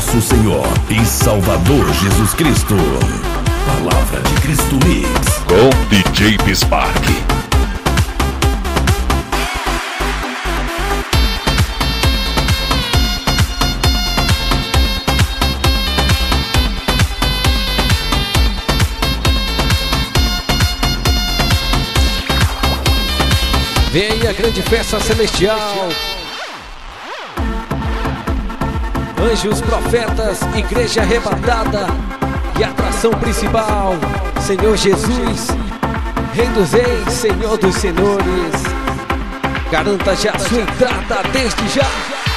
nosso Senhor e Salvador Jesus Cristo. Palavra de Cristo Mix com DJ Bismarck. Vem aí a grande festa celestial. Anjos, profetas, igreja arrebatada e atração principal, Senhor Jesus, Rei dos Reis, Senhor dos Senhores. Garanta já a sua entrada desde já.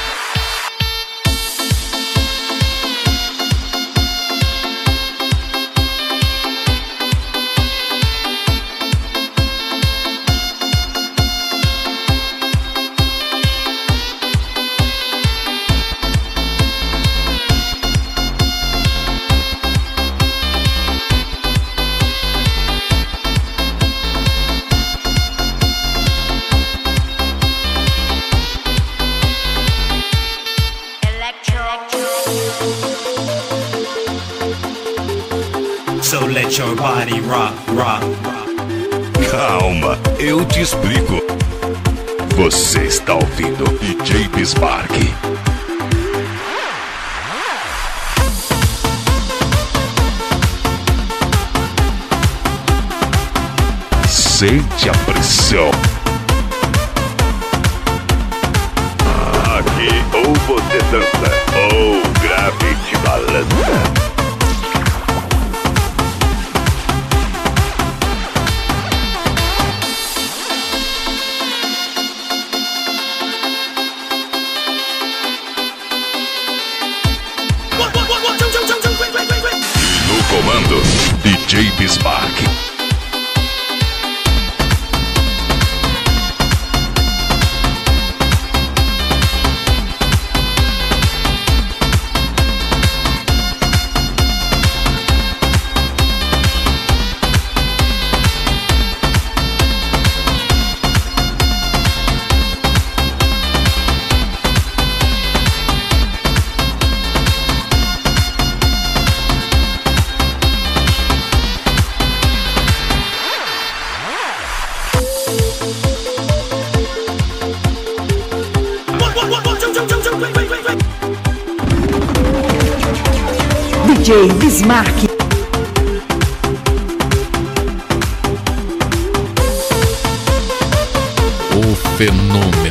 So let your body rock, rock. Calma, eu te explico. Você está ouvindo DJ Bismarck. Sente a pressão. Aqui ou você dança ou grave te balança. No comando, DJ Bismarck. DJ Bismarck. O fenômeno.